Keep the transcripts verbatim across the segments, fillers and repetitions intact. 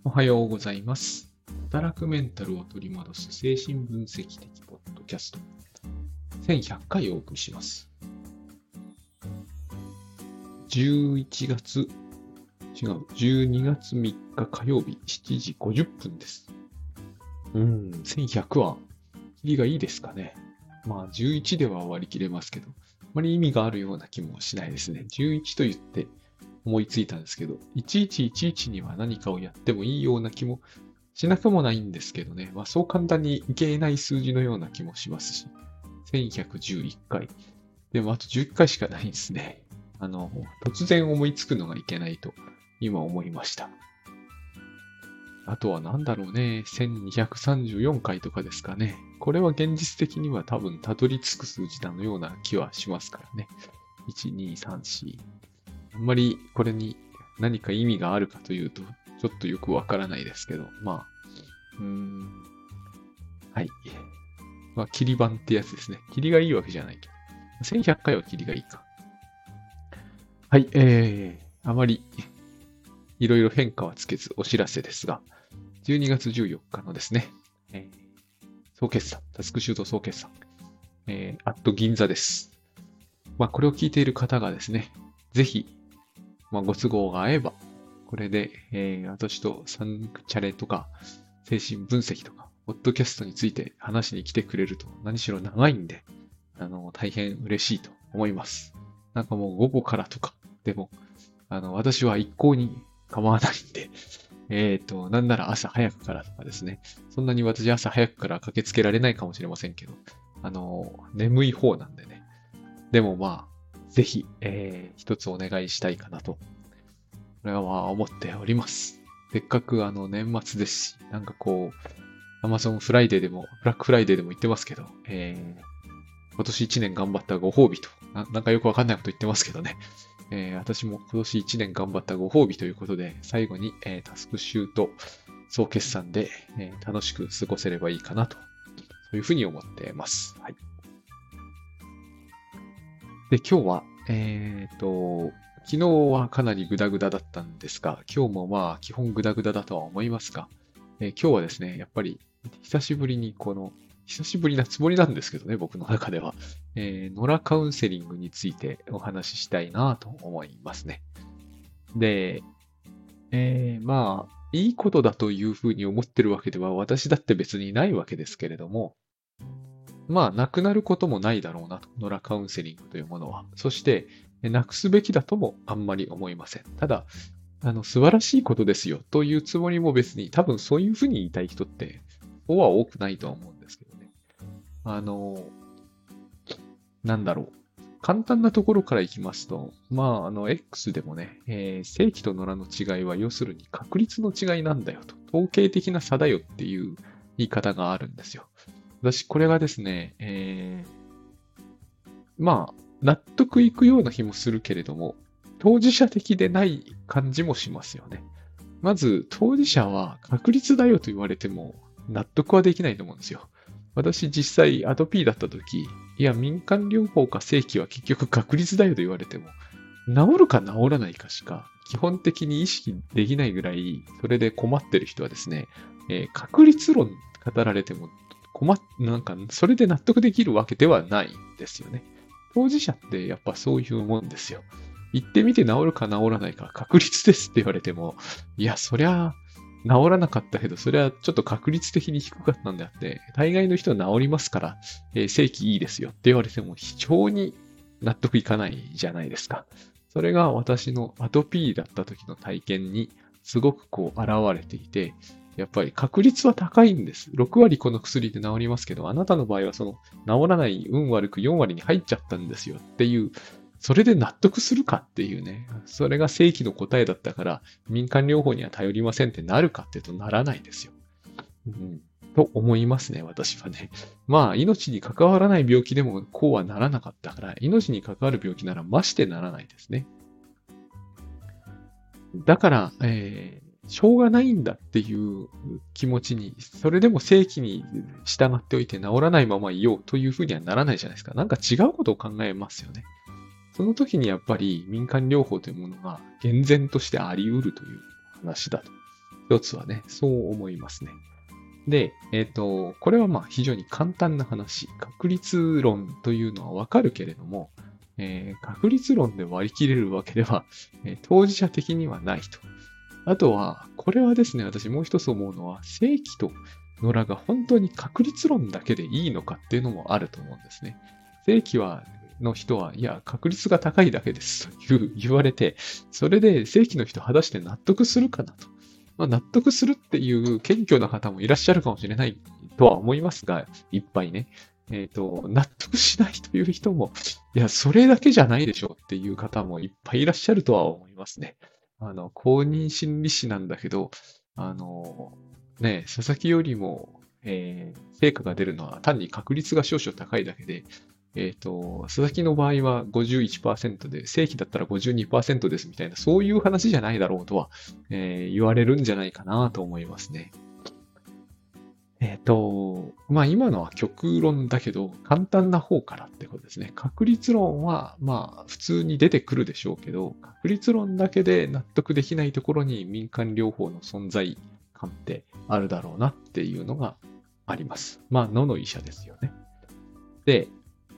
おはようございます。働くメンタルを取り戻す精神分析的ポッドキャストせんひゃっかいお送りします。じゅういちがつ、違う、じゅうにがつみっか火曜日しちじごじゅっぷんです。うーん、せんひゃくは、切りがいいですかね。まあ、じゅういちでは割り切れますけど、あまり意味があるような気もしないですね。じゅういちと言って思いついたんですけど、いちいちいちいちには何かをやってもいいような気もしなくもないんですけどね。まあ、そう簡単にいけない数字のような気もしますし、せんひゃくじゅういっかい。でも、あとじゅっかいしかないんですね。あの、突然思いつくのがいけないと、今思いました。あとは何だろうね。せんにひゃくさんじゅうよんかいとかですかね。これは現実的には多分たどり着く数字なのような気はしますからね。いち、に、さん、よん。あんまりこれに何か意味があるかというと、ちょっとよくわからないですけど、まあ、うーん、はい。まあ、切り板ってやつですね。切りがいいわけじゃないけど。せんひゃっかいは切りがいいか。はい、えー、あまりいろいろ変化はつけずお知らせですが、じゅうにがつじゅうよっかのですね、えー総決算、タスクシュート総決算、えー、アット銀座です。まあ、これを聞いている方がですね、ぜひ、まあ、ご都合が合えば、これで、えー、私とサンチャレとか、精神分析とか、ポッドキャストについて話しに来てくれると、何しろ長いんで、あの、大変嬉しいと思います。なんかもう午後からとか、でも、あの、私は一向に構わないんで、えっと、なんなら朝早くからとかですね。そんなに私朝早くから駆けつけられないかもしれませんけど、あの、眠い方なんでね。でもまあ、ぜひ、えー、一つお願いしたいかなと、これは思っております。せっかくあの年末ですし、なんかこう、Amazon フライデーでも、ブラックフライデーでも言ってますけど、えー、今年一年頑張ったご褒美とな、なんかよくわかんないこと言ってますけどね。えー、私も今年一年頑張ったご褒美ということで、最後に、えー、タスクシュート総決算で、えー、楽しく過ごせればいいかなと、そういうふうに思っています。はい。で、今日は、えっと、昨日はかなりグダグダだったんですが、今日もまあ基本グダグダだとは思いますが、えー今日はですね、やっぱり久しぶりにこの、久しぶりなつもりなんですけどね、僕の中では、えー、ノラカウンセリングについてお話ししたいなと思いますね。で、えーまあ、いいことだというふうに思ってるわけでは私だって別にないわけですけれども、まあ、なくなることもないだろうなと、ノラカウンセリングというものは。そして、なくすべきだともあんまり思いません。ただ、あの、素晴らしいことですよというつもりも別に、多分そういうふうに言いたい人って、そうは多くないとは思うんですけどね。あの、なんだろう。簡単なところからいきますと、まあ、あの、X でもね、えー正規と野良の違いは要するに確率の違いなんだよと、統計的な差だよっていう言い方があるんですよ。私、これがですね、えーまあ、納得いくような気もするけれども、当事者的でない感じもしますよね。まず、当事者は確率だよと言われても納得はできないと思うんですよ。私実際アトピーだった時、いや民間療法か正規は結局確率だよと言われても、治るか治らないかしか基本的に意識できないぐらい、それで困ってる人はですね、えー確率論語られても困っ、なんかそれで納得できるわけではないんですよね。当事者ってやっぱそういうもんですよ。行ってみて治るか治らないか確率ですって言われても、いや、そりゃ治らなかったけど、それはちょっと確率的に低かったんであって、大概の人は治りますから、えー正規いいですよって言われても非常に納得いかないじゃないですか。それが私のアトピーだった時の体験にすごくこう現れていて、やっぱり確率は高いんです。ろく割この薬で治りますけど、あなたの場合はその治らない運悪くよん割に入っちゃったんですよっていう、それで納得するかっていうね、それが正規の答えだったから民間療法には頼りませんってなるかっていうとならないですよ。うん、と思いますね、私はね。まあ、命に関わらない病気でもこうはならなかったから、命に関わる病気ならましてならないですね。だから、えーしょうがないんだっていう気持ちに、それでも正規に従っておいて治らないままいようというふうにはならないじゃないですか。なんか違うことを考えますよね。その時にやっぱり民間療法というものが厳然としてあり得るという話だと。 一つはね、そう思いますね。で、えっと、これはまあ非常に簡単な話。確率論というのはわかるけれども、えー確率論で割り切れるわけでは、えー当事者的にはないと。あとは、これはですね、私もう一つ思うのは、正規と野良が本当に確率論だけでいいのかっていうのもあると思うんですね。正規は、の人は、いや、確率が高いだけですという言われて、それで正規の人果たして納得するかなと。まあ、納得するっていう謙虚な方もいらっしゃるかもしれないとは思いますが、いっぱいね。えっと、納得しないという人も、いや、それだけじゃないでしょうっていう方もいっぱいいらっしゃるとは思いますね。あの、公認心理師なんだけど、あの、ね、佐々木よりも、えー成果が出るのは単に確率が少々高いだけで、えっと、佐々木の場合はごじゅういちパーセントで、正規だったらごじゅうにパーセントですみたいな、そういう話じゃないだろうとは、えー言われるんじゃないかなと思いますね。えっと、まあ今のは極論だけど、簡単な方からってことですね。確率論は、まあ普通に出てくるでしょうけど、確率論だけで納得できないところに民間療法の存在感ってあるだろうなっていうのがあります。まあ、野の医者ですよね。で、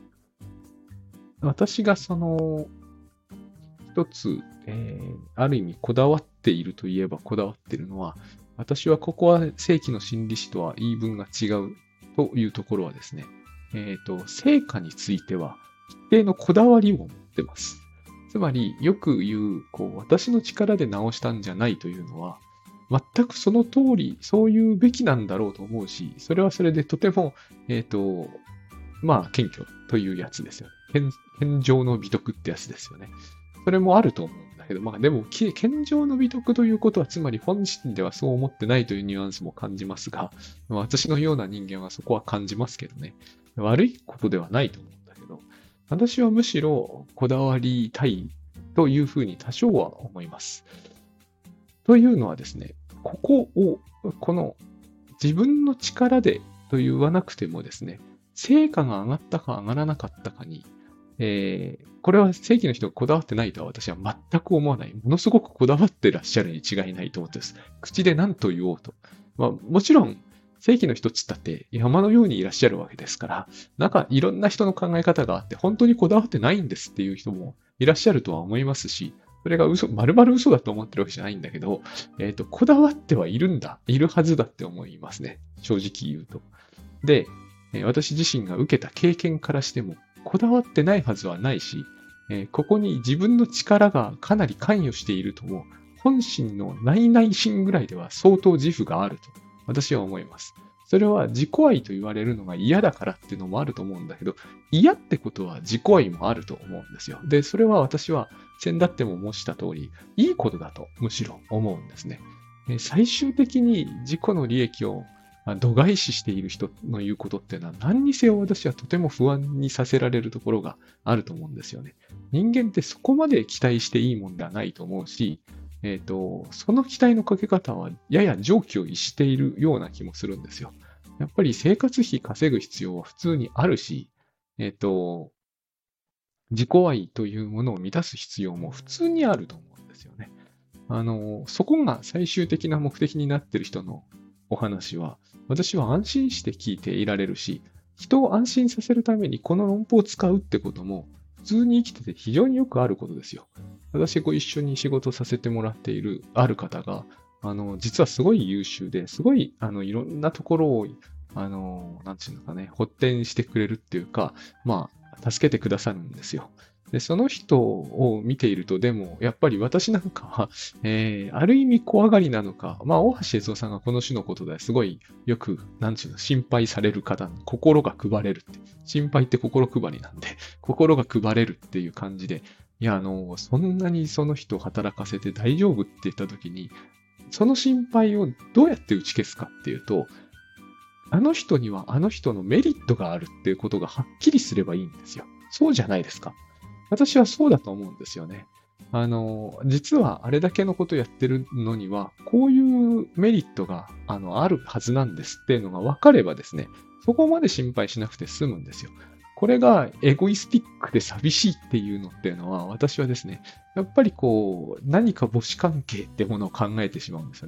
私がその一つ、えーある意味こだわっているといえばこだわっているのは、私はここは正規の心理師とは言い分が違うというところはですね、えっと、成果については一定のこだわりを持ってます。つまり、よく言う、こう、私の力で直したんじゃないというのは、全くその通り、そういうべきなんだろうと思うし、それはそれでとても、えっと、まあ、謙虚というやつですよね。謙謙譲の美徳ってやつですよね。それもあると思うんだけど、まあでも、き謙譲の美徳ということは、つまり本心ではそう思ってないというニュアンスも感じますが、まあ私のような人間はそこは感じますけどね。悪いことではないと思うんだけど、私はむしろこだわりたいというふうに多少は思います。というのはですね、ここを、この自分の力でと言わなくてもですね、成果が上がったか上がらなかったかに、えーこれは正規の人がこだわってないとは私は全く思わない。ものすごくこだわってらっしゃるに違いないと思ってます。口で何と言おうと。まあ、もちろん、正規の人っつったって山のようにいらっしゃるわけですから、なんかいろんな人の考え方があって、本当にこだわってないんですっていう人もいらっしゃるとは思いますし、それが嘘、丸々嘘だと思ってるわけじゃないんだけど、えっと、こだわってはいるんだ、いるはずだって思いますね。正直言うと。で、えー私自身が受けた経験からしても、こだわってないはずはないし、えーここに自分の力がかなり関与しているとも、本心の内々心ぐらいでは相当自負があると、私は思います。それは自己愛と言われるのが嫌だからっていうのもあると思うんだけど、嫌ってことは自己愛もあると思うんですよ。で、それは私は先だっても申した通り、いいことだとむしろ思うんですね。えー最終的に自己の利益をまあ度外視している人の言うことっていうのは何にせよ私はとても不安にさせられるところがあると思うんですよね。人間ってそこまで期待していいもんではないと思うし、えっと、その期待のかけ方はやや常軌を逸しているような気もするんですよ。やっぱり生活費稼ぐ必要は普通にあるし、えっと、自己愛というものを満たす必要も普通にあると思うんですよね。あの、そこが最終的な目的になっている人のお話は、私は安心して聞いていられるし、人を安心させるためにこの論法を使うってことも、普通に生きてて非常によくあることですよ。私、ご一緒に仕事させてもらっているある方が、あの、実はすごい優秀で、すごい、あの、いろんなところを、あの、なんていうのかね、発展してくれるっていうか、まあ、助けてくださるんですよ。で、その人を見ていると、でも、やっぱり私なんかは、えー、ある意味怖がりなのか、まあ、大橋悦夫さんがこの種のことですごいよく、なんちゅうの、心配される方、心が配れるって。心配って心配りなんで、心が配れるっていう感じで、いや、あの、そんなにその人を働かせて大丈夫って言った時に、その心配をどうやって打ち消すかっていうと、あの人にはあの人のメリットがあるっていうことがはっきりすればいいんですよ。そうじゃないですか。私はそうだと思うんですよね。あの、実はあれだけのことやってるのには、こういうメリットが、あの、あるはずなんですっていうのが分かればですね、そこまで心配しなくて済むんですよ。これがエゴイスティックで寂しいっていうのっていうのは、私はですね、やっぱりこう、何か母子関係ってものを考えてしまうんですよね。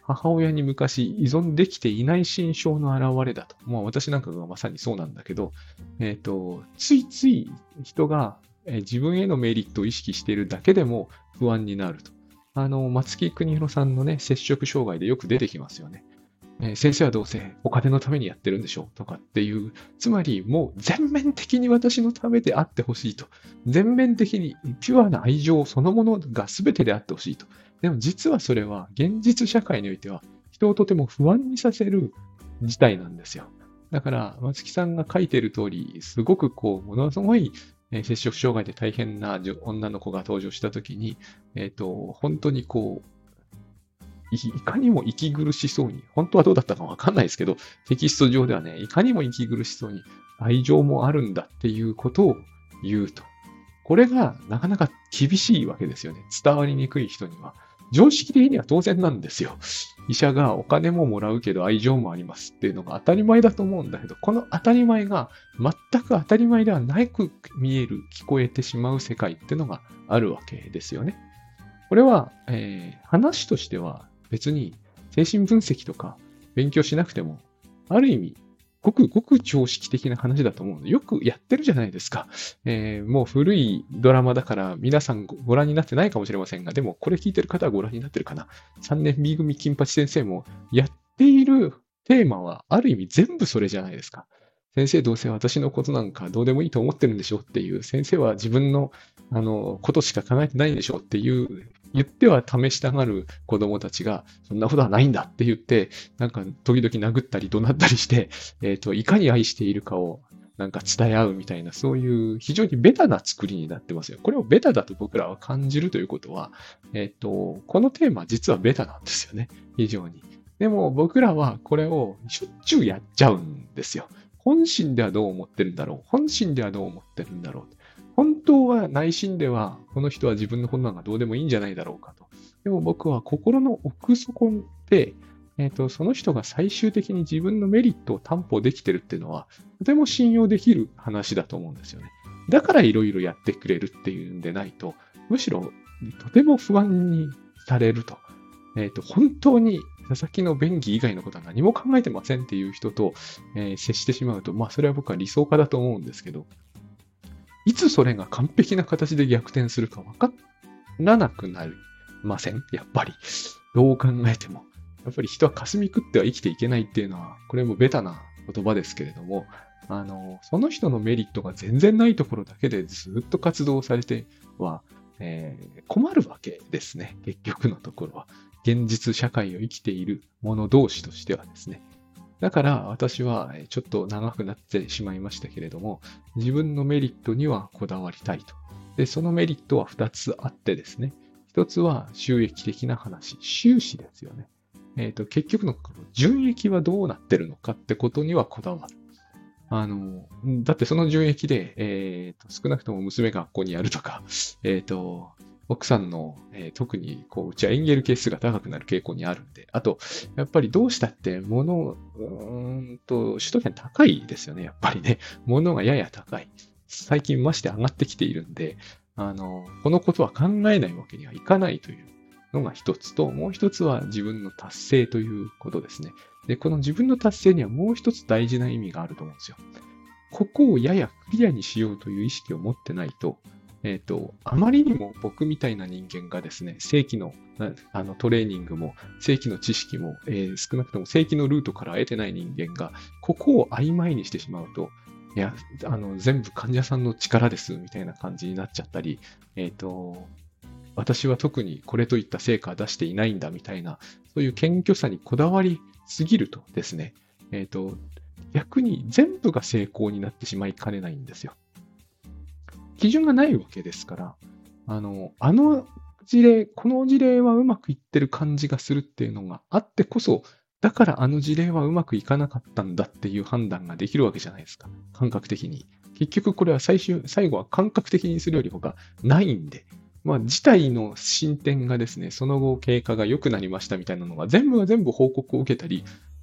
母親に昔依存できていない心象の表れだと。まあ私なんかがまさにそうなんだけど、えっと、ついつい人がえー自分へのメリットを意識しているだけでも不安になると。あの、松木邦弘さんのね、摂食障害でよく出てきますよね。えー先生はどうせお金のためにやってるんでしょうとかっていう、つまりもう全面的に私のためであってほしいと。全面的にピュアな愛情そのものが全てであってほしいと。でも実はそれは現実社会においては人をとても不安にさせる事態なんですよ。だから松木さんが書いている通り、すごくこう、ものすごいえー摂食障害で大変な女女の子が登場したときに、えっと、本当にこう、いいかにも息苦しそうに、本当はどうだったかわかんないですけど、テキスト上ではね、いかにも息苦しそうに愛情もあるんだっていうことを言うと。これがなかなか厳しいわけですよね。伝わりにくい人には。常識的には当然なんですよ。医者がお金ももらうけど愛情もありますっていうのが当たり前だと思うんだけど、この当たり前が全く当たり前ではなく見える、聞こえてしまう世界っていうのがあるわけですよね。これは、えー話としては別に精神分析とか勉強しなくても、ある意味、ごくごく常識的な話だと思うので、よくやってるじゃないですか。えーもう古いドラマだから皆さんごご覧になってないかもしれませんが、でもこれ聞いてる方はご覧になってるかな。さんねん B 組金八先生もやっているテーマはある意味全部それじゃないですか。先生どうせ私のことなんかどうでもいいと思ってるんでしょっていう、先生は自分のあのことしか考えてないんでしょっていう、言っては試したがる子供たちが、そんなことはないんだって言って、なんか時々殴ったり怒鳴ったりして、えっと、いかに愛しているかをなんか伝え合うみたいな、そういう非常にベタな作りになってますよ。これをベタだと僕らは感じるということは、えっと、このテーマ実はベタなんですよね。非常に。でも僕らはこれをしょっちゅうやっちゃうんですよ。本心ではどう思ってるんだろう。本心ではどう思ってるんだろう。本当は内心では、この人は自分のことなんかどうでもいいんじゃないだろうかと。でも僕は心の奥底で、えっと、その人が最終的に自分のメリットを担保できてるっていうのは、とても信用できる話だと思うんですよね。だからいろいろやってくれるっていうんでないと、むしろとても不安にされると。えっと、本当に佐々木の便宜以外のことは何も考えてませんっていう人と、えー接してしまうと、まあそれは僕は理想家だと思うんですけど、いつそれが完璧な形で逆転するか分からなくなりませんやっぱり。どう考えても。やっぱり人は霞食っては生きていけないっていうのは、これもベタな言葉ですけれども、あの、その人のメリットが全然ないところだけでずっと活動されては、えー困るわけですね。結局のところは。現実社会を生きている者同士としてはですね。だから私はえーちょっと長くなってしまいましたけれども、自分のメリットにはこだわりたいと。で、そのメリットはふたつあってですね。ひとつは収益的な話、収支ですよね。えっと、結局のところ、純益はどうなってるのかってことにはこだわる。あの、だってその純益で、えっと、少なくとも娘が学校にやるとか、えっと、奥さんの、えー特に、こう、うちはエンゲル係数が高くなる傾向にあるんで、あと、やっぱりどうしたって物、うーんと、首都圏高いですよね、やっぱりね。物がやや高い。最近まして上がってきているんで、あの、このことは考えないわけにはいかないというのが一つと、もう一つは自分の達成ということですね。で、この自分の達成にはもう一つ大事な意味があると思うんですよ。ここをややクリアにしようという意識を持ってないと、えっと、あまりにも僕みたいな人間がですね、正規のなあのトレーニングも、正規の知識も、えー少なくとも正規のルートから得てない人間が、ここを曖昧にしてしまうと、いや、あの、全部患者さんの力です、みたいな感じになっちゃったり、えっと、私は特にこれといった成果は出していないんだ、みたいな、そういう謙虚さにこだわりすぎるとですね、えっと、逆に全部が成功になってしまいかねないんですよ。基準がないわけですから、あの、あの事例、この事例はうまくいってる感じがするっていうのがあってこそ、だからあの事例はうまくいかなかったんだっていう判断ができるわけじゃないですか。感覚的に。結局これは最終、最後は感覚的にするより他ないんで。まあ、事態の進展がですね、その後経過が良くなりましたみたいなのが全部が全部報告を受けたり、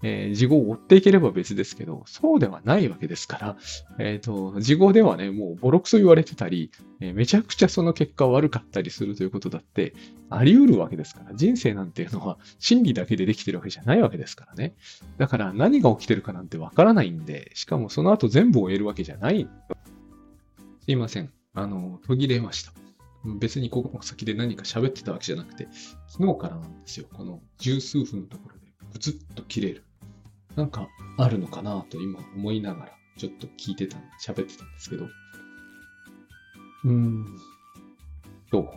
えー、事後を追っていければ別ですけど、そうではないわけですから、えっと、事後ではね、もうボロクソ言われてたり、えーめちゃくちゃその結果悪かったりするということだってあり得るわけですから、人生なんていうのは心理だけでできてるわけじゃないわけですからね。だから何が起きてるかなんてわからないんで、しかもその後全部を終えるわけじゃない。すいません。あの、途切れました。別にここ先で何か喋ってたわけじゃなくて、昨日からなんですよ。この十数分のところでブツッと切れる。なんかあるのかなと今思いながらちょっと聞いてた、喋ってたんですけど。うーんと、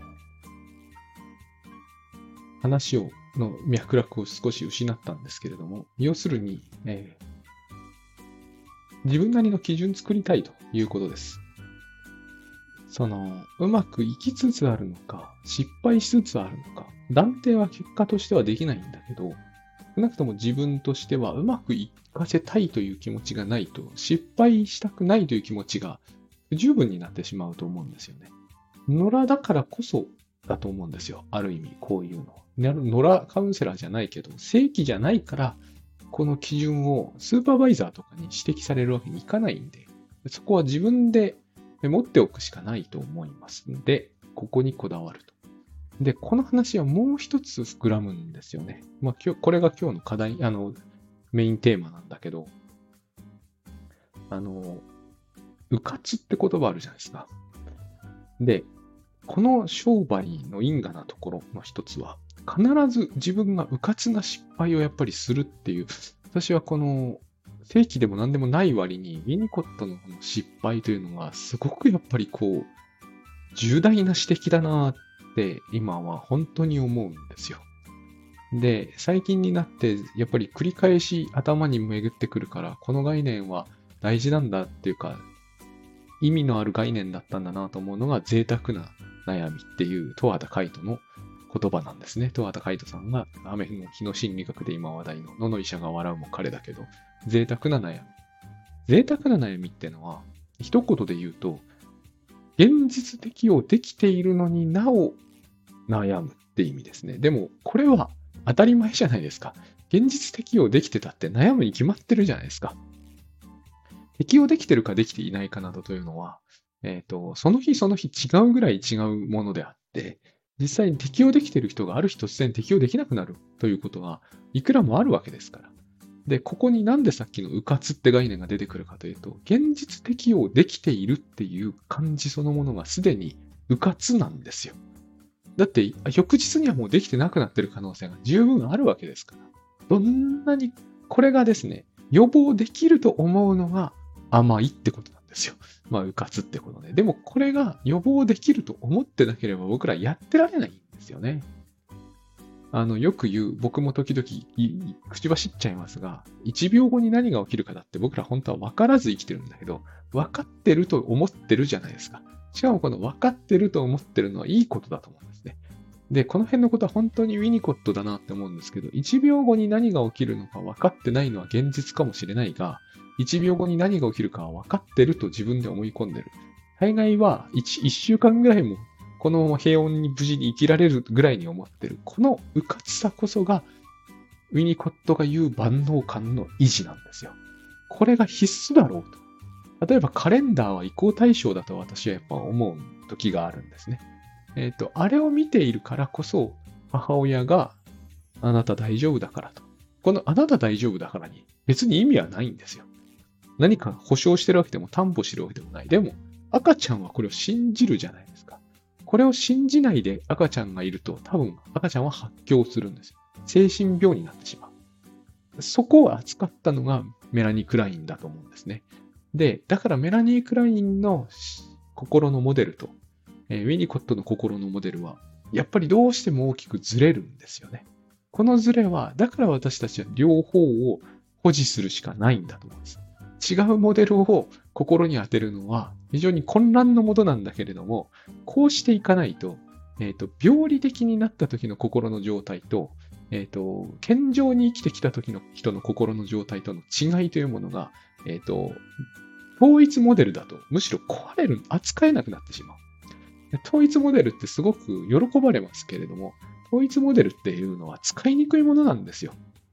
話を、の脈絡を少し失ったんですけれども、要するに、えー自分なりの基準作りたいということです。その、うまくいきつつあるのか、失敗しつつあるのか、断定は結果としてはできないんだけど、少なくとも自分としてはうまくいかせたいという気持ちがないと、失敗したくないという気持ちが不十分になってしまうと思うんですよね。野良だからこそだと思うんですよ。ある意味、こういうのは。野良カウンセラーじゃないけど、正規じゃないから、この基準をスーパーバイザーとかに指摘されるわけにいかないんで、そこは自分で持っておくしかないと思いますので、ここにこだわると。で、この話はもう一つ膨らむんですよね。まあ、今日、これが今日の課題、あの、メインテーマなんだけど、あの、うかつって言葉あるじゃないですか。で、この商売の因果なところの一つは、必ず自分がうかつな失敗をやっぱりするっていう、私はこの正規でも何でもない割に、ウィニコットのこの失敗というのがすごくやっぱりこう、重大な指摘だなって今は本当に思うんですよ。で、最近になってやっぱり繰り返し頭に巡ってくるから、この概念は大事なんだっていうか、意味のある概念だったんだなと思うのが贅沢な悩みっていう十和田海人の言葉なんですね。十和田海人さんが雨の日の心理学で今話題の野の医者が笑うも彼だけど、贅沢な悩み。贅沢な悩みってのは、一言で言うと、現実適用できているのになお悩むって意味ですね。でも、これは当たり前じゃないですか。現実適用できてたって悩むに決まってるじゃないですか。適用できてるかできていないかなどというのは、えっと、その日その日違うぐらい違うものであって、実際に適用できている人がある日突然適用できなくなるということがいくらもあるわけですから。で、ここになんでさっきのうかつって概念が出てくるかというと、現実適用できているっていう感じそのものがすでにうかつなんですよ。だって、翌日にはもうできてなくなってる可能性が十分あるわけですから。どんなに、これがですね、予防できると思うのが甘いってことなんですよ。まあ、うかつってことね。でも、これが予防できると思ってなければ僕らやってられないんですよね。あの、よく言う、僕も時々口走っちゃいますが、いちびょうごに何が起きるかだって僕ら本当は分からず生きてるんだけど、分かってると思ってるじゃないですか。しかもこの分かってると思ってるのはいいことだと思うんですね。で、この辺のことは本当にウィニコットだなって思うんですけど、いちびょうごに何が起きるのか分かってないのは現実かもしれないが、いちびょうごに何が起きるかは分かってると自分で思い込んでる。大概は 1, いっしゅうかんぐらいもこのまま平穏に無事に生きられるぐらいに思ってる。このうかつさこそが、ウィニコットが言う万能感の維持なんですよ。これが必須だろうと。例えばカレンダーは移行対象だと私はやっぱ思う時があるんですね。えっと、あれを見ているからこそ、母親があなた大丈夫だからと。このあなた大丈夫だからに別に意味はないんですよ。何か保証してるわけでも担保してるわけでもない。でも、赤ちゃんはこれを信じるじゃないですか。これを信じないで赤ちゃんがいると、多分赤ちゃんは発狂するんですよ。精神病になってしまう。そこを扱ったのがメラニー・クラインだと思うんですね。で、だからメラニー・クラインの心のモデルと、えー、ウィニコットの心のモデルは、やっぱりどうしても大きくずれるんですよね。このずれは、だから私たちは両方を保持するしかないんだと思うんです。違うモデルを心に当てるのは非常に混乱のもとなんだけれども、こうしていかないと、えっと、病理的になった時の心の状態と、えっと、健常に生きてきた時の人の心の状態との違いというものが、えっと、統一モデルだとむしろ壊れる、扱えなくなってしまう。統一モデルってすごく喜ばれますけれども、統一モデルっていうのは使いにくいものなんですよ。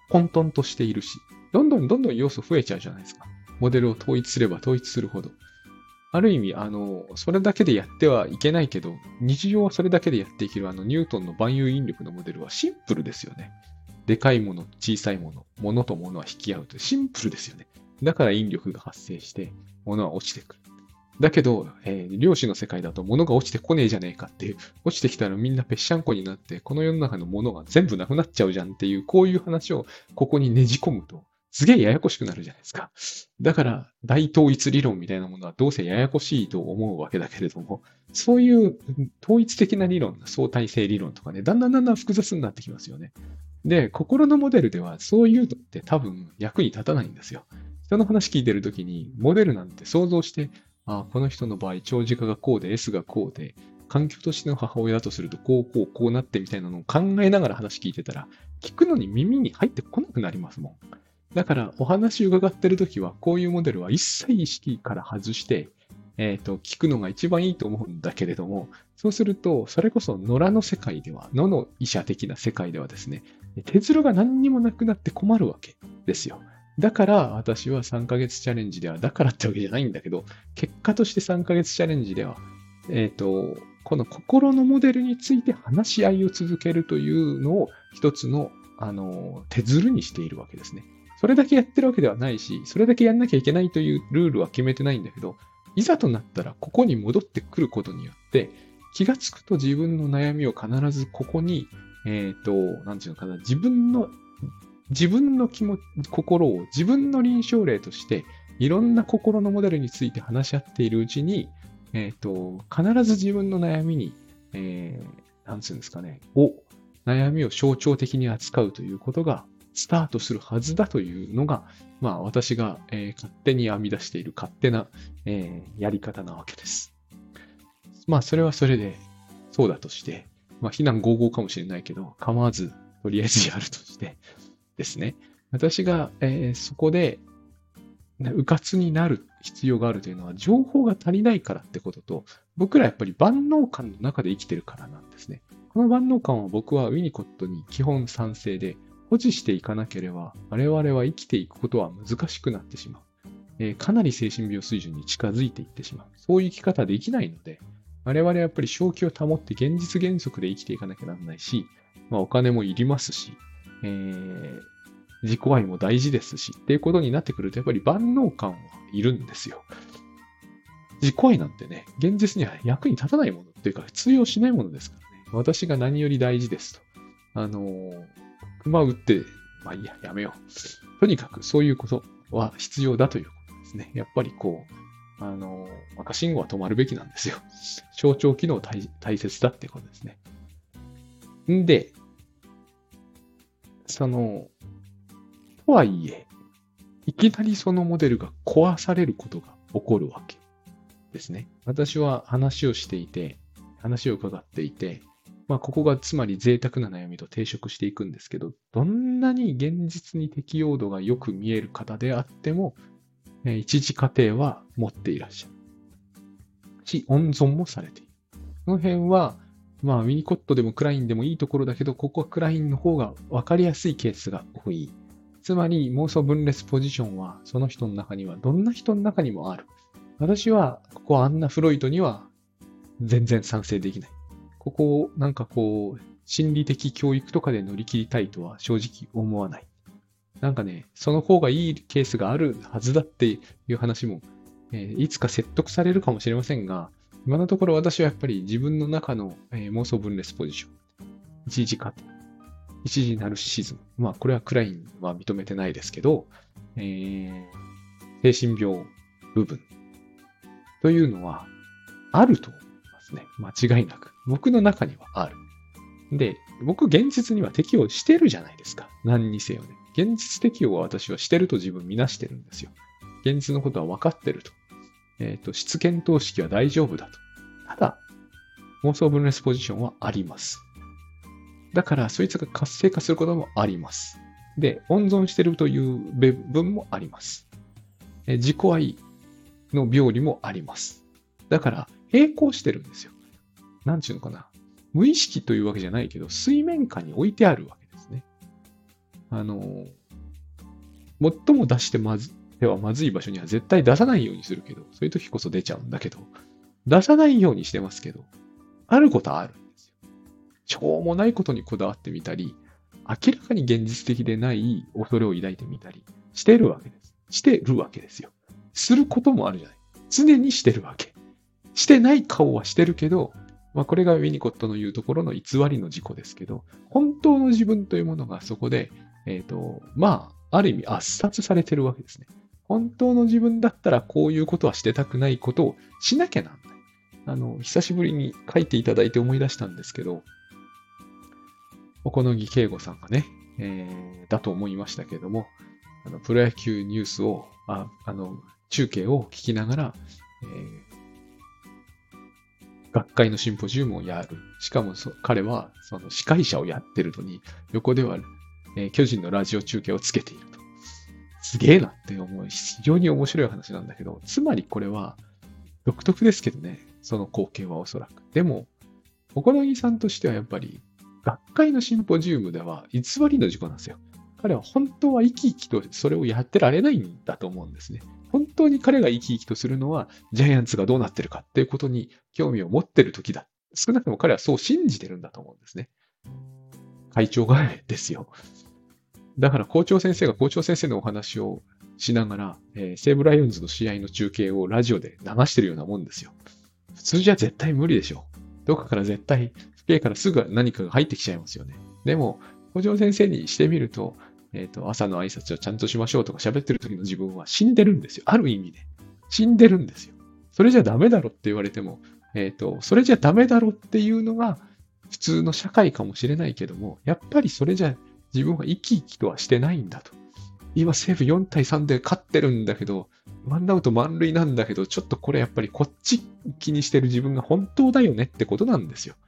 混沌としているし、どんどんどんどん要素増えちゃうじゃないですか。モデルを統一すれば統一するほど。ある意味、あの、それだけでやってはいけないけど、日常はそれだけでやっていけるあのニュートンの万有引力のモデルはシンプルですよね。でかいもの、小さいもの、ものとものは引き合うというシンプルですよね。だから引力が発生して、ものは落ちてくる。だけど、えー量子の世界だと物が落ちてこねえじゃねえかっていう、落ちてきたらみんなぺっしゃんこになって、この世の中のものが全部なくなっちゃうじゃんっていう、こういう話をここにねじ込むと、すげえややこしくなるじゃないですか。だから、大統一理論みたいなものはどうせややこしいと思うわけだけれども、そういう統一的な理論、相対性理論とかね、だんだんだんだん複雑になってきますよね。で、心のモデルではそういうのって多分役に立たないんですよ。人の話聞いてるときに、モデルなんて想像して、ああ、この人の場合、長寿化がこうで、S がこうで、環境としての母親だとすると、こう、こう、こうなってみたいなのを考えながら話聞いてたら、聞くのに耳に入ってこなくなりますもん。だから、お話伺ってるときは、こういうモデルは一切意識から外して、えっと、聞くのが一番いいと思うんだけれども、そうすると、それこそ野良の世界では、野の医者的な世界ではですね、手づるが何にもなくなって困るわけですよ。だから私はさんかげつチャレンジでは、だからってわけじゃないんだけど、結果としてさんかげつチャレンジでは、えっと、この心のモデルについて話し合いを続けるというのを一つの、あの、手づるにしているわけですね。それだけやってるわけではないし、それだけやんなきゃいけないというルールは決めてないんだけど、いざとなったらここに戻ってくることによって、気がつくと自分の悩みを必ずここに、えっと、なんていうのかな、自分の、自分の気持ち、心を自分の臨床例として、いろんな心のモデルについて話し合っているうちに、えっと、必ず自分の悩みに、えー、なんていうんですかね、を、悩みを象徴的に扱うということがスタートするはずだというのが、まあ私が、えー勝手に編み出している勝手な、えーやり方なわけです。まあそれはそれでそうだとして、まあ非難合々かもしれないけど、構わずとりあえずやるとしてですね、私が、えーそこで迂闊になる必要があるというのは情報が足りないからってことと、僕らやっぱり万能感の中で生きてるからなんですね。この万能感は僕はウィニコットに基本賛成で、保持していかなければ我々は生きていくことは難しくなってしまう。えーかなり精神病水準に近づいていってしまう。そういう生き方できないので、我々はやっぱり正気を保って現実原則で生きていかなきゃならないし、まあ、お金もいりますし、えー自己愛も大事ですし、っていうことになってくると、やっぱり万能感はいるんですよ。自己愛なんてね、現実には役に立たないものっていうか、通用しないものですからね。私が何より大事ですと。あのー、熊打って、まあいいや、やめよう。とにかくそういうことは必要だということですね。やっぱりこう、あのー、赤信号は止まるべきなんですよ。象徴機能大大切だってことですね。んで、その、とはいえ、いきなりそのモデルが壊されることが起こるわけですね。私は話をしていて、話を伺っていて、まあ、ここがつまり贅沢な悩みと抵触していくんですけど、どんなに現実に適用度がよく見える方であっても、えー一次過程は持っていらっしゃる。し、温存もされている。この辺は、まあ、ウィニコットでもクラインでもいいところだけど、ここはクラインの方が分かりやすいケースが多い。つまり妄想分裂ポジションはその人の中にはどんな人の中にもある。私はここはあんなフロイトには全然賛成できない。ここをなんかこう心理的教育とかで乗り切りたいとは正直思わない。なんかね、その方がいいケースがあるはずだっていう話も、えーいつか説得されるかもしれませんが、今のところ私はやっぱり自分の中の、えー妄想分裂ポジション、一時過程、一時ナルシシズム。まあ、これはクラインは認めてないですけど、えー、精神病部分というのはあると思いますね。間違いなく。僕の中にはある。で、僕現実には適用してるじゃないですか。何にせよね。現実適用は私はしてると自分見なしてるんですよ。現実のことは分かってると。えっ、と、質検討式は大丈夫だと。ただ、妄想分裂ポジションはあります。だから、そいつが活性化することもあります。で、温存してるという部分もあります。え自己愛の病理もあります。だから、並行してるんですよ。なんちゅうのかな。無意識というわけじゃないけど、水面下に置いてあるわけですね。 あの、最も出してまず、ではまずい場所には絶対出さないようにするけど、そういう時こそ出ちゃうんだけど、出さないようにしてますけど、あることはあるんですよ。しょうもないことにこだわってみたり、明らかに現実的でない恐れを抱いてみたりしてるわけです。してるわけですよ。することもあるじゃない。常にしてるわけ。してない顔はしてるけど、まあこれがウィニコットの言うところの偽りの自己ですけど、本当の自分というものがそこで、えっと、まあ、ある意味圧殺されてるわけですね。本当の自分だったらこういうことはしてたくないことをしなきゃなんない。あの、久しぶりに書いていただいて思い出したんですけど、小野木圭吾さんがね、えー、だと思いましたけれども、あのプロ野球ニュースを、ああの、中継を聞きながら、えー学会のシンポジウムをやる。しかもそ彼はその司会者をやってるのに、横では、えー巨人のラジオ中継をつけていると。すげえなって思う。非常に面白い話なんだけど、つまりこれは独特ですけどね、その光景はおそらく。でも、小野木さんとしてはやっぱり、学会のシンポジウムでは偽りの事故なんですよ。彼は本当は生き生きとそれをやってられないんだと思うんですね。本当に彼が生き生きとするのは、ジャイアンツがどうなってるかっていうことに興味を持ってる時だ。少なくとも彼はそう信じてるんだと思うんですね。会長がですよ。だから校長先生が校長先生のお話をしながら、えー西武ライオンズの試合の中継をラジオで流してるようなもんですよ。普通じゃ絶対無理でしょ。どっかから絶対、父兄からすぐ何かが入ってきちゃいますよね。でも、校長先生にしてみると、えっと、朝の挨拶をちゃんとしましょうとか喋ってる時の自分は死んでるんですよ。ある意味で。死んでるんですよ。それじゃダメだろって言われても、えっと、それじゃダメだろっていうのが普通の社会かもしれないけども、やっぱりそれじゃ自分は生き生きとはしてないんだと。今西武よんたいさんで勝ってるんだけど、ワンアウト満塁なんだけど、ちょっとこれやっぱりこっち気にしてる自分が本当だよねってことなんですよ。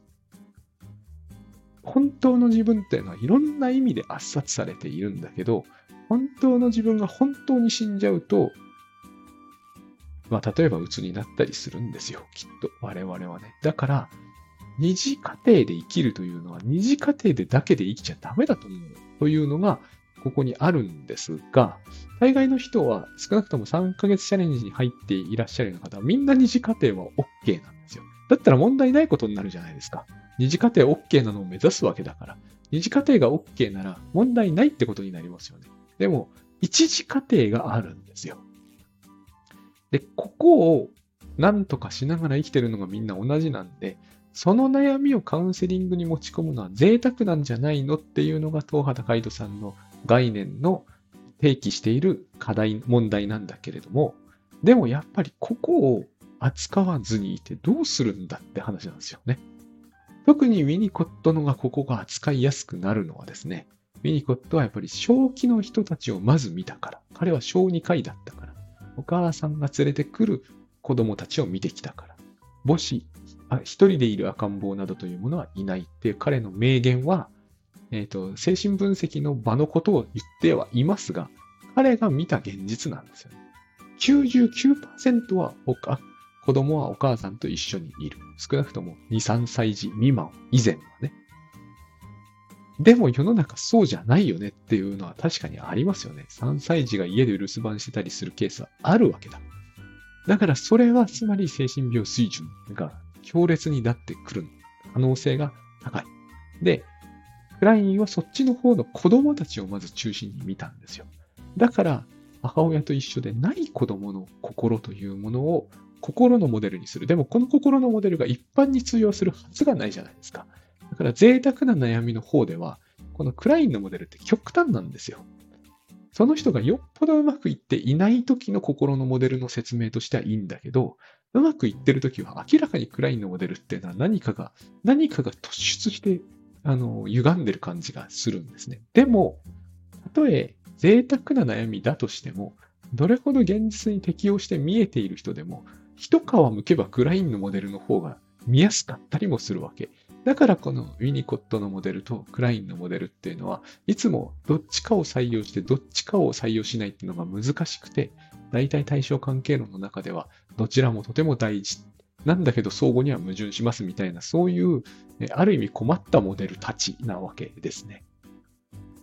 本当の自分っていうのはいろんな意味で圧殺されているんだけど、本当の自分が本当に死んじゃうと、まあ、例えば鬱になったりするんですよ、きっと。我々はね。だから、二次家庭で生きるというのは、二次家庭でだけで生きちゃダメだと思うというのが、ここにあるんですが、大概の人は少なくともさんかげつチャレンジに入っていらっしゃるような方は、みんな二次家庭は OK なんですよ。だったら問題ないことになるじゃないですか。二次家庭 OK なのを目指すわけだから。二次家庭が OK なら問題ないってことになりますよね。でも、一次家庭があるんですよ。で、ここを何とかしながら生きてるのがみんな同じなんで、その悩みをカウンセリングに持ち込むのは贅沢なんじゃないのっていうのが東畑海人さんの概念の提起している課題、問題なんだけれども、でもやっぱりここを扱わずにいてどうするんだって話なんですよね。特にウィニコットのがここが扱いやすくなるのはですね、ウィニコットはやっぱり正気の人たちをまず見たから、彼は小児科医だったから、お母さんが連れてくる子供たちを見てきたから、母子、あ一人でいる赤ん坊などというものはいないっていう彼の名言は、えっと、精神分析の場のことを言ってはいますが、彼が見た現実なんですよね。きゅうじゅうきゅうパーセントはおか子供はお母さんと一緒にいる。少なくともに、さんさい児未満以前はね。でも世の中そうじゃないよねっていうのは確かにありますよね。さんさい児が家で留守番してたりするケースはあるわけだ。だからそれはつまり精神病水準が強烈になってくる可能性が高い。で、クラインはそっちの方の子供たちをまず中心に見たんですよ。だから母親と一緒でない子供の心というものを心のモデルにする。でもこの心のモデルが一般に通用するはずがないじゃないですか。だから贅沢な悩みの方では、このクラインのモデルって極端なんですよ。その人がよっぽどうまくいっていない時の心のモデルの説明としてはいいんだけど、うまくいってる時は明らかにクラインのモデルっていうのは何かが、何かが突出して、あの、歪んでる感じがするんですね。でも、たとえ贅沢な悩みだとしても、どれほど現実に適応して見えている人でも、一皮むけばクラインのモデルの方が見やすかったりもするわけ。だからこのウィニコットのモデルとクラインのモデルっていうのは、いつもどっちかを採用してどっちかを採用しないっていうのが難しくて、大体対象関係論の中ではどちらもとても大事。なんだけど相互には矛盾しますみたいな、そういう、ある意味困ったモデルたちなわけですね。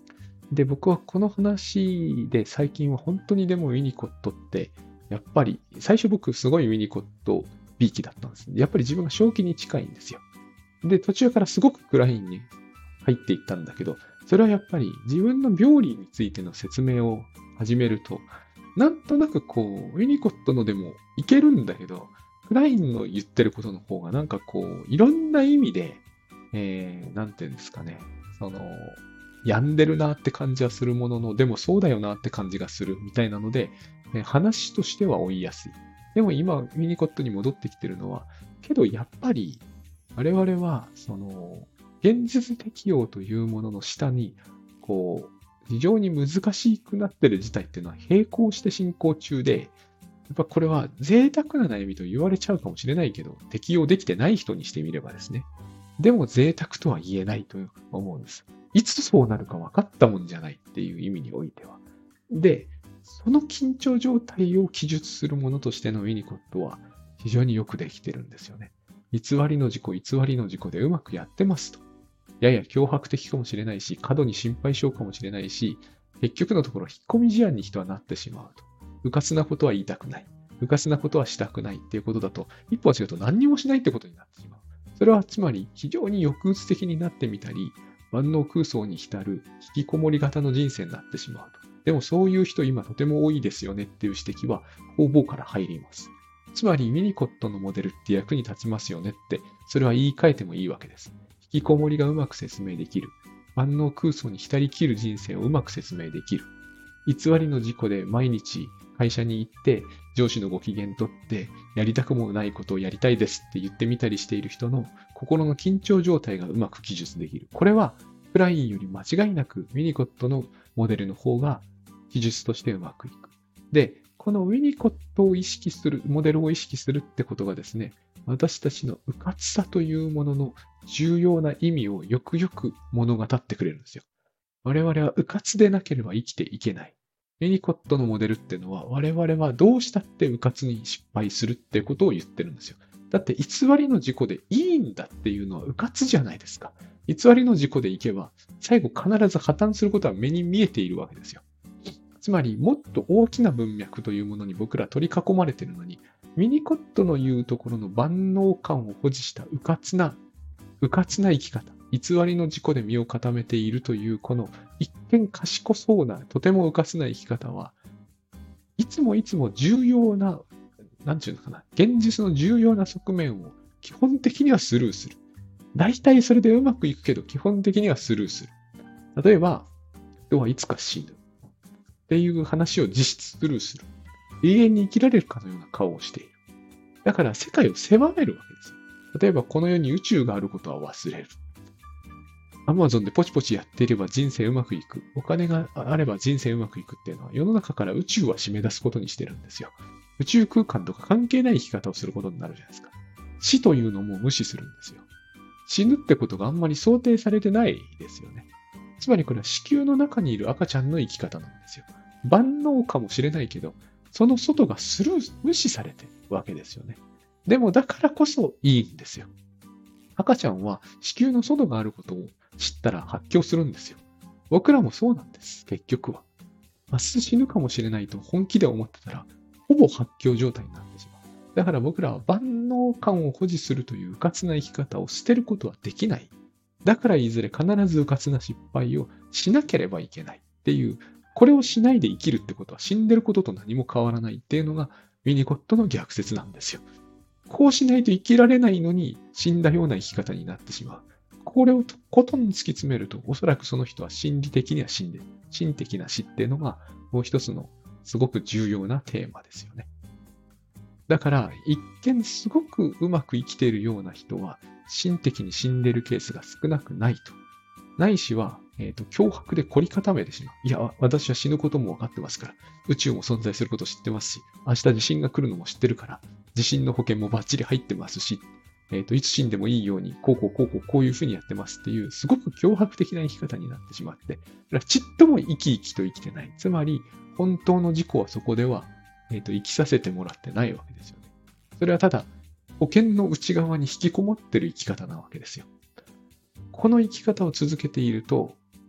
で、僕はこの話で最近は本当にでもウィニコットって、やっぱり最初僕すごいウィニコット B 期だったんです。やっぱり自分が正気に近いんですよ。で、途中からすごくクラインに入っていったんだけど、それはやっぱり自分の病理についての説明を始めると、なんとなくこう、ウィニコットのでもいけるんだけど、クラインの言ってることの方がなんかこう、いろんな意味で、えー、なんていうんですかね、その、病んでるなって感じはするものの、でもそうだよなって感じがするみたいなので、えー話としては追いやすい。でも今、ウィニコットに戻ってきてるのは、けどやっぱり、我々は、その、現実適用というものの下に、こう、非常に難しくなってる事態っていうのは並行して進行中で、やっぱこれは贅沢な悩みと言われちゃうかもしれないけど、適用できてない人にしてみればですね。でも贅沢とは言えないと思うんです。いつそうなるか分かったもんじゃないっていう意味においては。で、その緊張状態を記述するものとしてのウィニコットは非常によくできてるんですよね。偽りの事故、偽りの事故でうまくやってますと。やや脅迫的かもしれないし、過度に心配性かもしれないし、結局のところ引っ込み思案に人はなってしまうと。うかつなことは言いたくない。うかつなことはしたくないっていうことだと、一歩間違うと何にもしないってことになってしまう。それはつまり非常に抑うつ的になってみたり、万能空想に浸る引きこもり型の人生になってしまうと。でもそういう人今とても多いですよねっていう指摘は方々から入ります。つまりウィニコットのモデルって役に立ちますよねって、それは言い換えてもいいわけです。引きこもりがうまく説明できる。万能空想に浸りきる人生をうまく説明できる。偽りの事故で毎日会社に行って上司のご機嫌取ってやりたくもないことをやりたいですって言ってみたりしている人の心の緊張状態がうまく記述できる。これはクラインより間違いなくウィニコットのモデルの方が記述としてうまくいく。で、このウィニコットを意識する、モデルを意識するってことがですね、私たちの迂闊さというものの重要な意味をよくよく物語ってくれるんですよ。我々は迂闊でなければ生きていけない。ウィニコットのモデルっていうのは我々はどうしたって迂闊に失敗するってことを言ってるんですよ。だって偽りの事故でいいんだっていうのは迂闊じゃないですか。偽りの事故でいけば最後必ず破綻することは目に見えているわけですよ。つまりもっと大きな文脈というものに僕ら取り囲まれているのに、ウィニコットの言うところの万能感を保持した迂闊な、迂闊な生き方、偽りの事故で身を固めているという、この一見賢そうな、とても迂闊な生き方は、いつもいつも重要な、なんていうのかな、現実の重要な側面を基本的にはスルーする。大体それでうまくいくけど、基本的にはスルーする。例えば、人はいつか死ぬ。っていう話を実質スルーする。永遠に生きられるかのような顔をしている。だから世界を狭めるわけですよ。例えばこの世に宇宙があることは忘れる。アマゾンでポチポチやっていれば人生うまくいく。お金があれば人生うまくいくっていうのは世の中から宇宙は締め出すことにしてるんですよ。宇宙空間とか関係ない生き方をすることになるじゃないですか。死というのも無視するんですよ。死ぬってことがあんまり想定されてないですよね。つまりこれは子宮の中にいる赤ちゃんの生き方なんですよ。万能かもしれないけど、その外がスルー、無視されてるわけですよね。でもだからこそいいんですよ。赤ちゃんは子宮の外があることを知ったら発狂するんですよ。僕らもそうなんです、結局は。明日死ぬかもしれないと本気で思ってたら、ほぼ発狂状態になってしまう。だから僕らは万能感を保持するという迂闊な生き方を捨てることはできない。だからいずれ必ず迂闊な失敗をしなければいけないっていう、これをしないで生きるってことは死んでることと何も変わらないっていうのがウィニコットの逆説なんですよ。こうしないと生きられないのに死んだような生き方になってしまう。これをとことん突き詰めると、おそらくその人は心理的には死んでる。心的な死っていうのがもう一つのすごく重要なテーマですよね。だから、一見すごくうまく生きているような人は、心的に死んでいるケースが少なくないと。ないしは、えっと、脅迫で凝り固めてしまう。いや、私は死ぬことも分かってますから、宇宙も存在することを知ってますし、明日地震が来るのも知ってるから、地震の保険もバッチリ入ってますし、えっと、いつ死んでもいいように、こうこうこうこうこういうふうにやってますっていう、すごく脅迫的な生き方になってしまって、ちっとも生き生きと生きてない。つまり、本当の事故はそこでは、えっと、生きさせてもらってないわけですよね。それはただ、保険の内側に引きこもってる生き方なわけですよ。この生き方を続けていると、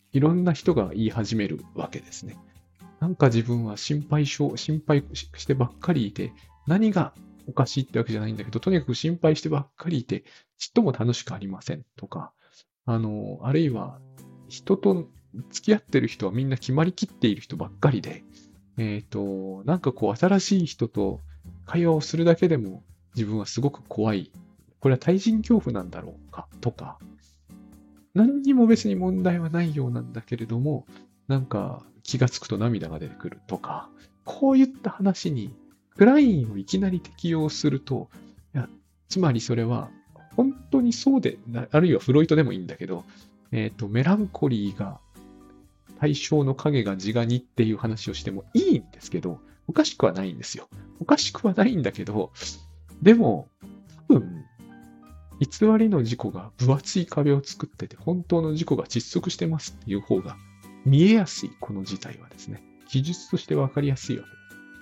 いろんな人が言い始めるわけですね。なんか自分は心配性、心配してばっかりいて、何がおかしいってわけじゃないんだけど、とにかく心配してばっかりいて、ちっとも楽しくありませんとか、あの、あるいは、人と付き合ってる人はみんな決まりきっている人ばっかりで、えっと、なんかこう、新しい人と会話をするだけでも自分はすごく怖い。これは対人恐怖なんだろうかとか、何にも別に問題はないようなんだけれども、なんか気がつくと涙が出てくるとか、こういった話にクラインをいきなり適用すると、いや、つまりそれは本当にそうで、あるいはフロイトでもいいんだけど、えっと、メランコリーが対象の影が自我にっていう話をしてもいいんですけど、おかしくはないんですよ。おかしくはないんだけど、でも、多分、偽りの自己が分厚い壁を作ってて、本当の自己が窒息してますっていう方が見えやすい、この事態はですね。記述として分かりやすいわけです。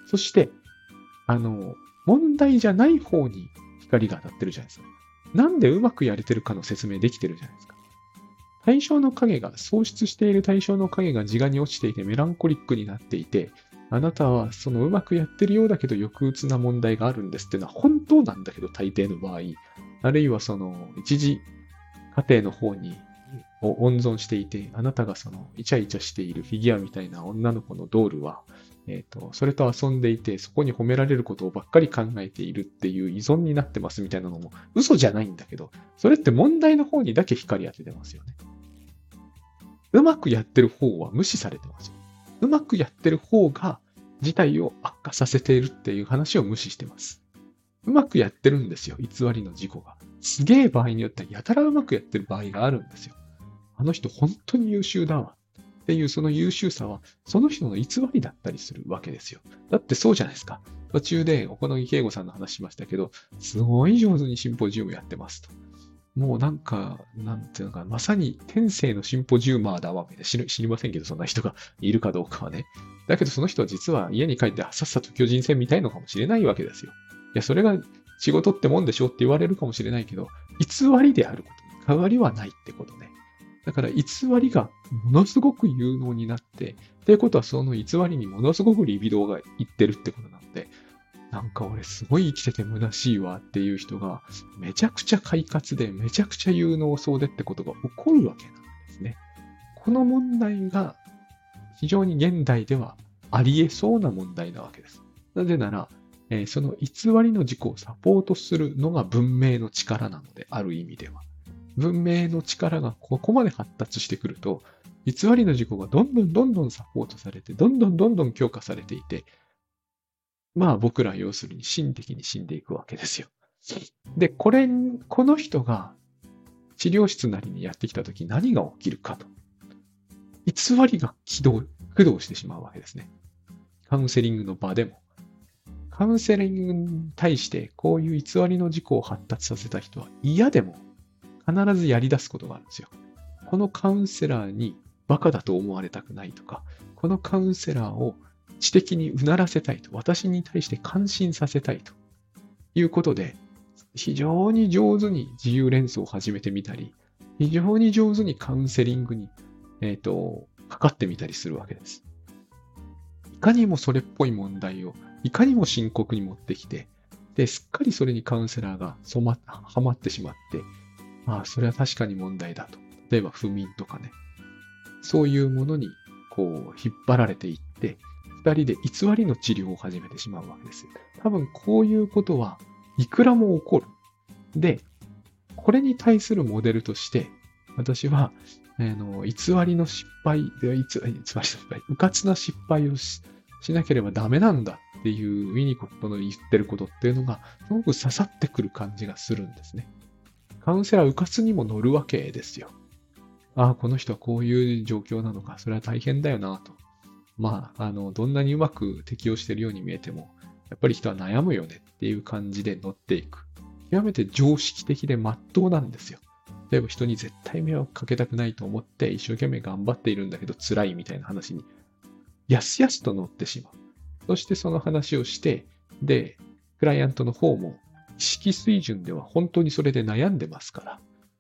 そして、あの、問題じゃない方に光が当たってるじゃないですか。なんでうまくやれてるかの説明できてるじゃないですか。対象の影が、喪失している対象の影が自我に落ちていてメランコリックになっていて、あなたはそのうまくやってるようだけど抑うつな問題があるんですっていうのは本当なんだけど、大抵の場合。あるいはその一時家庭の方にを温存していて、あなたがそのイチャイチャしているフィギュアみたいな女の子のドールは、えっと、それと遊んでいて、そこに褒められることをばっかり考えているっていう依存になってますみたいなのも嘘じゃないんだけど、それって問題の方にだけ光当ててますよね。うまくやってる方は無視されてますよ。うまくやってる方が事態を悪化させているっていう話を無視してます。うまくやってるんですよ、偽りの自己が。すげえ場合によってはやたらうまくやってる場合があるんですよ。あの人本当に優秀だわ。っていうその優秀さは、その人の偽りだったりするわけですよ。だってそうじゃないですか。途中で、小野木圭吾さんの話しましたけど、すごい上手にシンポジウムやってますと。もうなんか、なんていうのか、まさに天性のシンポジウマーだわ、みたいな知り知りませんけど、そんな人がいるかどうかはね。だけどその人は実は家に帰ってさっさと巨人戦見たいのかもしれないわけですよ。いや、それが仕事ってもんでしょって言われるかもしれないけど、偽りであることに変わりはないってことね。だから偽りがものすごく有能になって、っていうことはその偽りにものすごくリビドーがいってるってことなので、なんか俺すごい生きてて虚しいわっていう人がめちゃくちゃ快活でめちゃくちゃ有能そうでってことが起こるわけなんですね。この問題が非常に現代ではあり得そうな問題なわけです。なぜなら、えーその偽りの自己をサポートするのが文明の力なので、ある意味では。文明の力がここまで発達してくると、偽りの自己がどんどんどんどんサポートされて、どんどんどんどん強化されていて、まあ僕ら要するに心的に死んでいくわけですよ。で、これ、この人が治療室なりにやってきたとき何が起きるかと。偽りが起動、駆動してしまうわけですね。カウンセリングの場でも。カウンセリングに対してこういう偽りの自己を発達させた人は嫌でも必ずやり出すことがあるんですよ。このカウンセラーにバカだと思われたくないとか、このカウンセラーを知的にうならせたいと、私に対して感心させたいということで、非常に上手に自由連想を始めてみたり、非常に上手にカウンセリングに、えっと、かかってみたりするわけです。いかにもそれっぽい問題を、いかにも深刻に持ってきて、で、すっかりそれにカウンセラーが染ま、はまってしまって、ああ、それは確かに問題だと。例えば不眠とかね。そういうものに、こう、引っ張られていって、二人で偽りの治療を始めてしまうわけですよ。多分こういうことはいくらも起こる。で、これに対するモデルとして、私は、あの、偽りの失敗、偽り偽りの失敗、迂闊な失敗をししなければダメなんだっていうウィニコットの言ってることっていうのが、すごく刺さってくる感じがするんですね。カウンセラー迂闊にも乗るわけですよ。ああ、この人はこういう状況なのか、それは大変だよなと。まあ、あの、どんなにうまく適応しているように見えても、やっぱり人は悩むよねっていう感じで乗っていく。極めて常識的で真っ当なんですよ。例えば人に絶対迷惑かけたくないと思って一生懸命頑張っているんだけど辛いみたいな話に、やすやすと乗ってしまう。そしてその話をして、で、クライアントの方も意識水準では本当にそれで悩んでますから、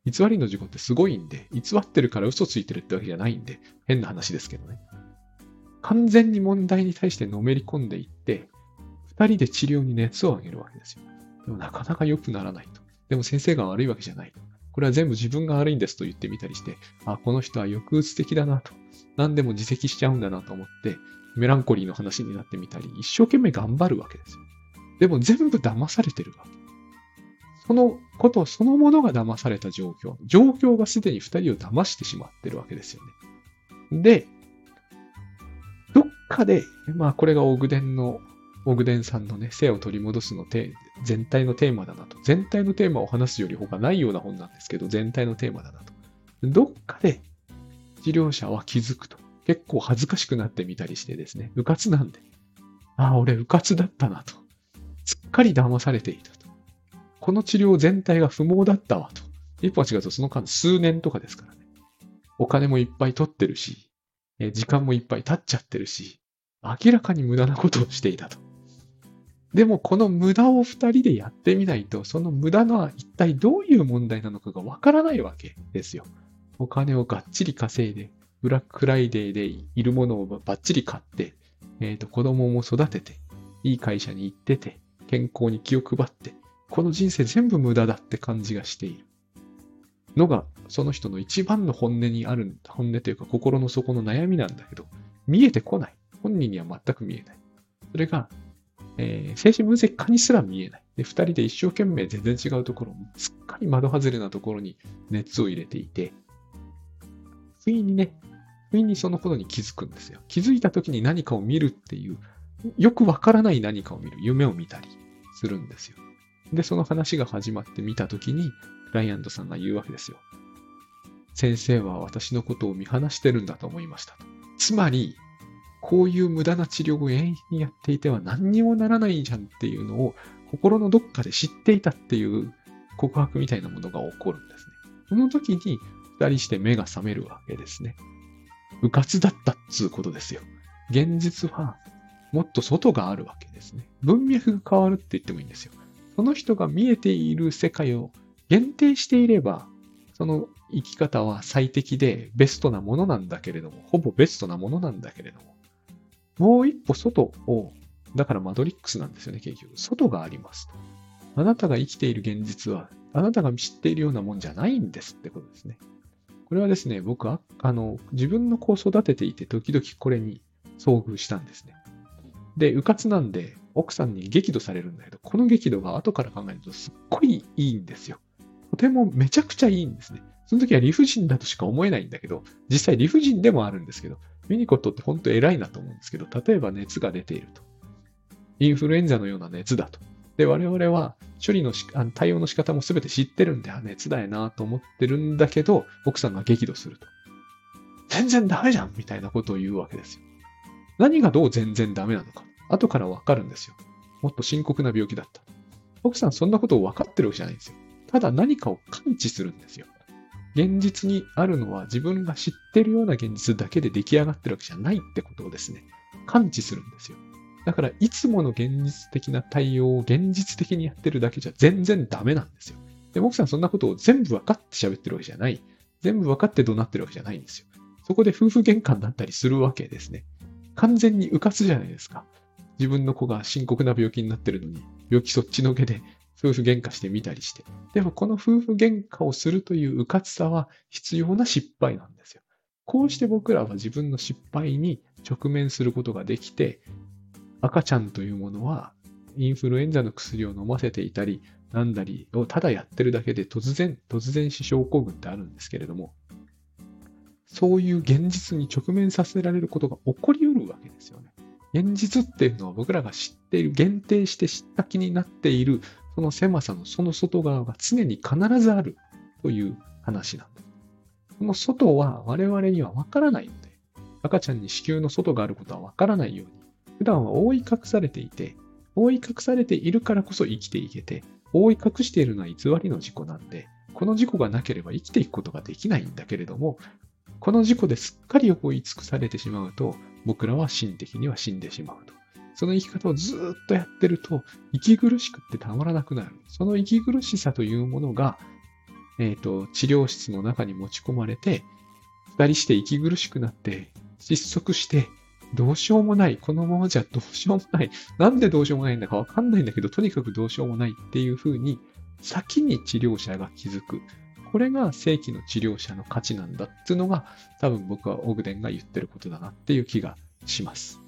偽りの事故ってすごいんで、偽ってるから嘘ついてるってわけじゃないんで、変な話ですけどね。完全に問題に対してのめり込んでいって、二人で治療に熱を上げるわけですよ。でもなかなか良くならないと。でも先生が悪いわけじゃないと。これは全部自分が悪いんですと言ってみたりして、あ、この人は抑うつ的だなと。何でも自責しちゃうんだなと思って、メランコリーの話になってみたり、一生懸命頑張るわけですよ。でも全部騙されてるわけ。そのことそのものが騙された状況。状況がすでに二人を騙してしまってるわけですよね。で、どっかで、まあこれがオグデンの、オグデンさんのね、性を取り戻すのテ全体のテーマだなと。全体のテーマを話すより他ないような本なんですけど、全体のテーマだなと。どっかで治療者は気づくと。結構恥ずかしくなってみたりしてですね、迂闊なんで。ああ、俺迂闊だったなと。すっかり騙されていたと。この治療全体が不毛だったわと。一歩間違うとその間数年とかですからね。お金もいっぱい取ってるし、時間もいっぱい経っちゃってるし、明らかに無駄なことをしていたと。でもこの無駄を二人でやってみないと、その無駄のは一体どういう問題なのかがわからないわけですよ。お金をがっちり稼いで、ブラックフライデーでいるものをばっちり買って、えっと、子供も育てて、いい会社に行ってて、健康に気を配って、この人生全部無駄だって感じがしている。のが、その人の一番の本音にある、本音というか心の底の悩みなんだけど、見えてこない。本人には全く見えない。それが、えー、精神分析家にすら見えない。で、二人で一生懸命全然違うところ、すっかり窓外れなところに熱を入れていて、不意にね、不意にそのことに気づくんですよ。気づいた時に何かを見るっていう、よくわからない何かを見る、夢を見たりするんですよ。で、その話が始まって見た時に、クライアントさんが言うわけですよ。先生は私のことを見放してるんだと思いましたと。つまり、こういう無駄な治療を永遠にやっていては何にもならないじゃんっていうのを心のどっかで知っていたっていう告白みたいなものが起こるんですね。その時に二人して目が覚めるわけですね。迂闊だったっつうことですよ。現実はもっと外があるわけですね。文脈が変わるって言ってもいいんですよ。その人が見えている世界を限定していれば、その生き方は最適でベストなものなんだけれども、ほぼベストなものなんだけれども、もう一歩外を、だからマトリックスなんですよね、結局。外がありますと。あなたが生きている現実は、あなたが知っているようなもんじゃないんですってことですね。これはですね、僕は、あの、自分の子を育てていて、時々これに遭遇したんですね。で、迂闊なんで、奥さんに激怒されるんだけど、この激怒が後から考えるとすっごいいいんですよ。とてもめちゃくちゃいいんですね。その時は理不尽だとしか思えないんだけど、実際理不尽でもあるんですけど、ミニコットって本当偉いなと思うんですけど、例えば熱が出ていると。インフルエンザのような熱だと。で、我々は処理のしあの対応の仕方も全て知ってるんで、あ、熱だよなと思ってるんだけど、奥さんが激怒すると。全然ダメじゃんみたいなことを言うわけですよ。何がどう全然ダメなのか。後からわかるんですよ。もっと深刻な病気だった。奥さんそんなことを分かってるわけじゃないんですよ。ただ何かを感知するんですよ。現実にあるのは自分が知ってるような現実だけで出来上がってるわけじゃないってことをですね、感知するんですよ。だからいつもの現実的な対応を現実的にやってるだけじゃ全然ダメなんですよ。で、奥さんそんなことを全部分かって喋ってるわけじゃない。全部分かって怒鳴ってるわけじゃないんですよ。そこで夫婦喧嘩になったりするわけですね。完全に迂闊じゃないですか。自分の子が深刻な病気になってるのに、病気そっちのけで夫婦喧嘩してみたりして。でもこの夫婦喧嘩をするという迂闊さは必要な失敗なんですよ。こうして僕らは自分の失敗に直面することができて、赤ちゃんというものはインフルエンザの薬を飲ませていたり、なんだりをただやってるだけで突然、突然死症候群ってあるんですけれども、そういう現実に直面させられることが起こりうるわけですよね。現実っていうのは僕らが知っている、限定して知った気になっている、その狭さのその外側が常に必ずあるという話なんです。その外は我々にはわからないので、赤ちゃんに子宮の外があることはわからないように、普段は覆い隠されていて、覆い隠されているからこそ生きていけて、覆い隠しているのは偽りの事故なんで、この事故がなければ生きていくことができないんだけれども、この事故ですっかり覆い尽くされてしまうと、僕らは心的には死んでしまうと。その生き方をずーっとやってると、息苦しくってたまらなくなる。その息苦しさというものが、 えっと、治療室の中に持ち込まれて、二人して息苦しくなって、窒息して、どうしようもない。このままじゃどうしようもない。なんでどうしようもないんだかわかんないんだけど、とにかくどうしようもないっていう風に、先に治療者が気づく。これが正規の治療者の価値なんだっていうのが、多分僕はオグデンが言ってることだなっていう気がします。